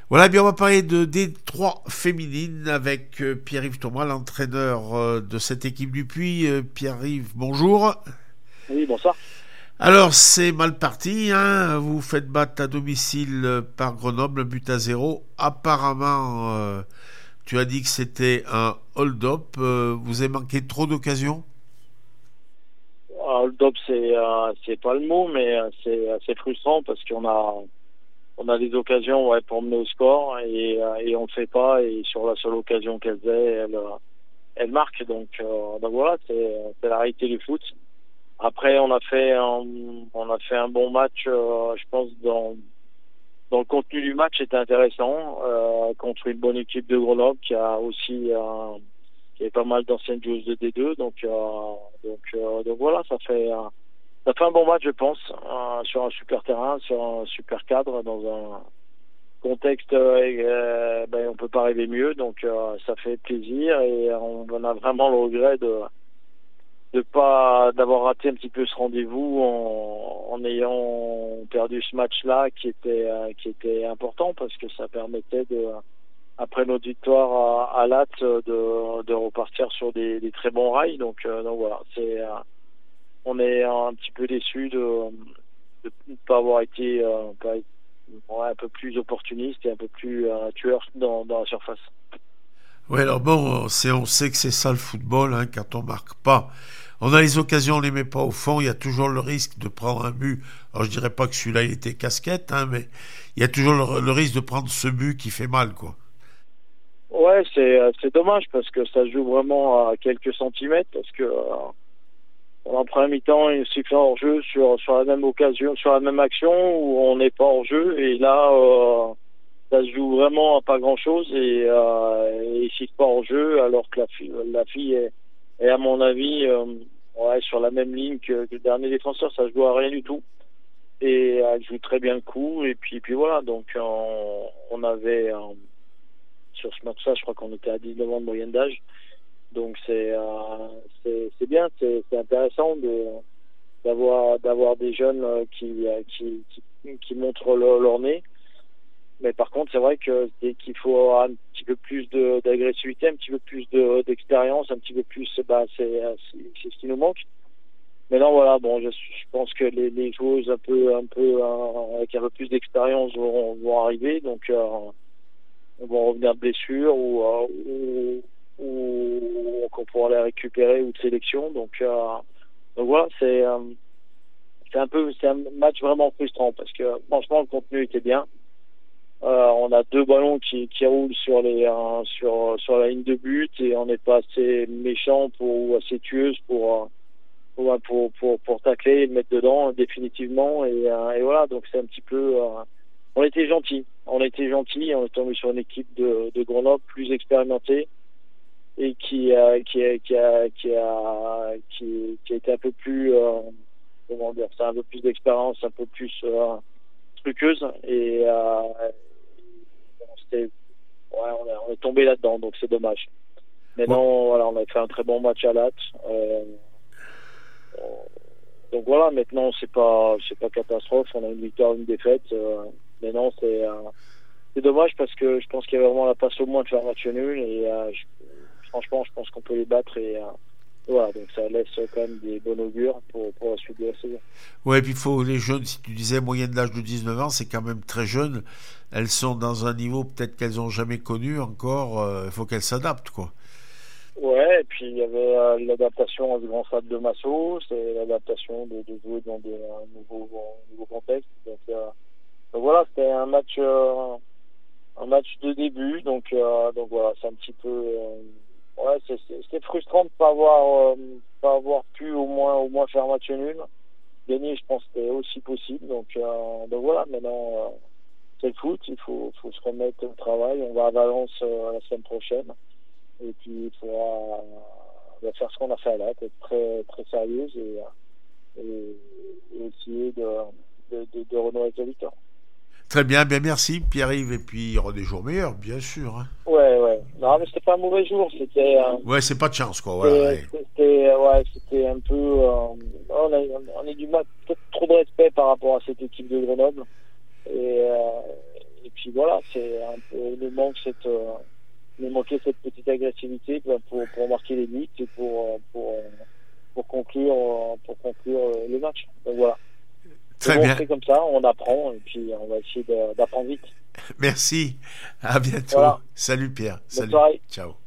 Voilà, bien on va parler de D3 féminine avec Pierre-Yves Thomas, l'entraîneur de cette équipe du Puy. Pierre-Yves, bonjour. Oui, bonsoir. Alors c'est mal parti, hein. Vous faites battre à domicile par Grenoble, but à zéro. Apparemment, tu as dit que c'était un hold-up. Vous avez manqué trop d'occasions? Hold-up, c'est pas le mot, mais c'est assez frustrant parce qu'on a des occasions, ouais, pour mener au score et on le fait pas, et sur la seule occasion qu'elle faisait, elle marque. Donc voilà, c'est la réalité du foot. Après, on a fait un bon match, je pense, dans le contenu du match. C'était intéressant, contre une bonne équipe de Grenoble qui a aussi qui avait pas mal d'anciennes joueuses de D2. Donc voilà, ça fait un bon match, je pense, sur un super terrain, sur un super cadre, dans un contexte, on peut pas rêver mieux. Donc ça fait plaisir, et on a vraiment le regret de pas d'avoir raté un petit peu ce rendez-vous en ayant perdu ce match-là qui était important, parce que ça permettait après notre victoire à Latte, de repartir sur des très bons rails. Donc voilà, on est un petit peu déçu de ne pas avoir été un peu plus opportuniste et un peu plus tueur dans la surface. Ouais, alors bon, on sait que c'est ça le football, hein, quand on marque pas. On a les occasions, on les met pas au fond, il y a toujours le risque de prendre un but. Alors je dirais pas que celui-là il était casquette, hein, mais il y a toujours le risque de prendre ce but qui fait mal, quoi. Ouais, c'est dommage parce que ça se joue vraiment à quelques centimètres, parce que en première mi-temps, il siffle hors jeu sur la même occasion, sur la même action où on n'est pas hors jeu, et là ça se joue vraiment à pas grand chose, et il siffle pas hors jeu, alors que la fille est à mon avis, ouais, sur la même ligne que le dernier défenseur. Ça se joue à rien du tout, et elle joue très bien le coup, et puis voilà. Donc on avait sur ce match-là, je crois qu'on était à 19 ans de moyenne d'âge. Donc c'est bien, c'est intéressant d'avoir des jeunes qui montrent leur nez. Mais par contre, c'est vrai que dès qu'il faut avoir un petit peu plus d'agressivité, un petit peu plus d'expérience, un petit peu plus, c'est ce qui nous manque. Mais non, voilà, bon, je pense que les joueuses avec un peu plus d'expérience vont arriver. Donc on va revenir de blessure, ou qu'on pourra les récupérer, ou de sélection. Donc voilà, c'est un match vraiment frustrant, parce que franchement le contenu était bien. On a deux ballons qui roulent sur la ligne de but, et on n'est pas assez méchant ou assez tueuse pour tacler et le mettre dedans définitivement. Et voilà, donc c'est un petit peu, on était gentil, on est tombé sur une équipe de Grenoble plus expérimentée, et qui a été un peu plus, comment dire, c'est un peu plus d'expérience, un peu plus truqueuse, et c'était, ouais, on est tombé là-dedans, donc c'est dommage. Mais Ouais. non, voilà, on a fait un très bon match à Latte. Donc voilà, maintenant c'est pas catastrophe, on a une victoire, une défaite. Mais non, c'est dommage, parce que je pense qu'il y avait vraiment la passe au moins de faire un match nul, et franchement, je pense qu'on peut les battre, et voilà, donc ça laisse quand même des bons augures pour la suite de la saison. Ouais, puis il faut les jeunes, si tu disais moyenne d'âge de 19 ans, c'est quand même très jeune. Elles sont dans un niveau peut-être qu'elles ont jamais connu encore. Il faut qu'elles s'adaptent, quoi. Ouais, et puis il y avait l'adaptation à ce grand stade de Massot, c'est l'adaptation de jouer dans un nouveau contexte. Donc voilà, c'était un match de début, donc voilà, c'est un petit peu, ouais, c'est frustrant de pas avoir pu au moins faire un match nul. Gagner, je pense que c'était aussi possible. Donc voilà, maintenant c'est le foot, il faut se remettre au travail. On va à Valence la semaine prochaine, et puis on va faire ce qu'on a fait à Latte, être très très sérieuse, et essayer de renouer avec la victoire. Très bien, bien merci Pierre-Yves. Et puis il y aura des jours meilleurs, bien sûr, hein. Ouais, ouais. Non, mais c'était pas un mauvais jour. Ouais, c'est pas de chance, quoi. Voilà. Ouais. C'était un peu. On a du mal, peut-être trop de respect par rapport à cette équipe de Grenoble. Et puis voilà, c'est un peu, nous manquait cette petite agressivité pour marquer les buts et pour conclure le match. Donc voilà. Très bien. C'est comme ça, on apprend et puis on va essayer d'apprendre vite. Merci. À bientôt. Voilà. Salut Pierre. Bonne Salut. soirée. Ciao.